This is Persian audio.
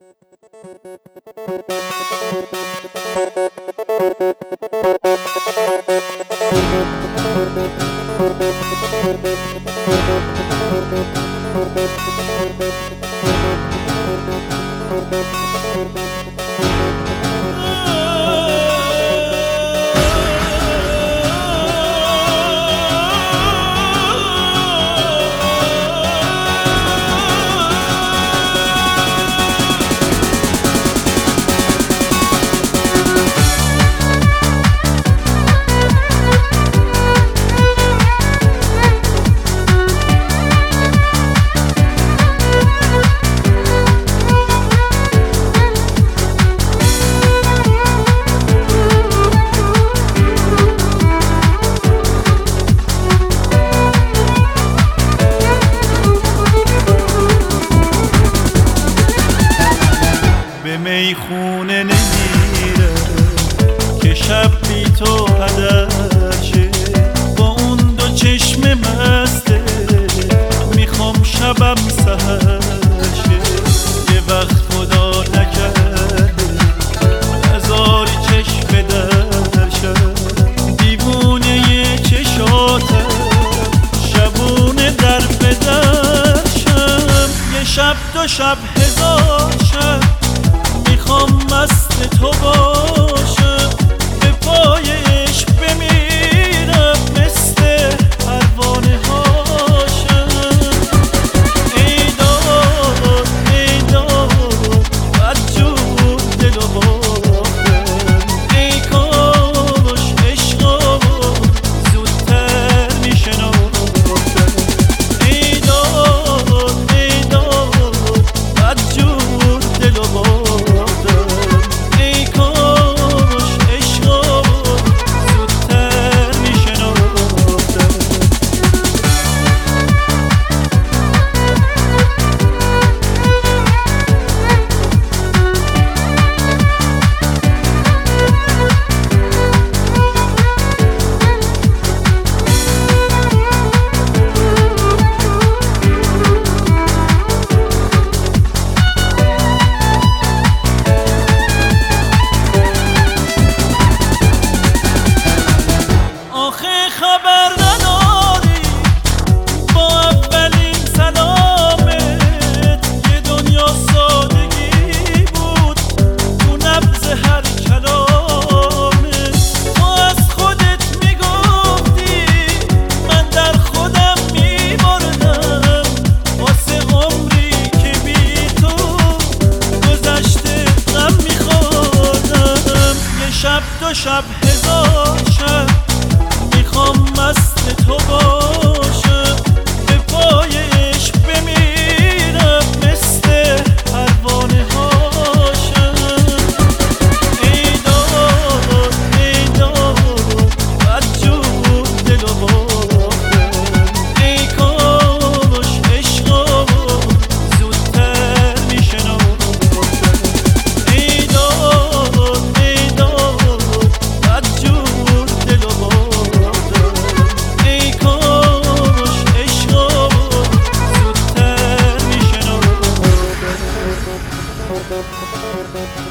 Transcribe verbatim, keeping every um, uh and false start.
به میخونه نمیره که شب بی تو هدر شه، با اون دو چشم مسته میخوام شبم سحر شه. یه وقت خدا نکرده هزاری چشم در شد، دیوونه یه چشاته شبونه در بدرشم. یه شب دو شب هزار شب میخوام مست تو باشم، به پای عشق بمیرم مثل پروانه هاشم. ای داد ای داد بدجور دل و باختم، ای کاش عشقا زودتر میشناختم. ای داد ای داد بدجور دل و باختم، خبر نداری با اولین سلامت یه دنیا سادگی بود تو نبض هر کلامت. تو از خودت میگفتی من در خودم میمردم، واسه عمری که بی تو گذشته غم میخوردم. یه شب دو شب هزار شب میخوام مست تو باشم، به پای عشق بمیرم مثل پروانه هاشم. ای داد ای داد بدجور دل و باختم، ای کاش عشقا زودتر میشناختم. ای داد ای داد بدجور دل و باختم، ای کاش عشقا زودتر میشناختم.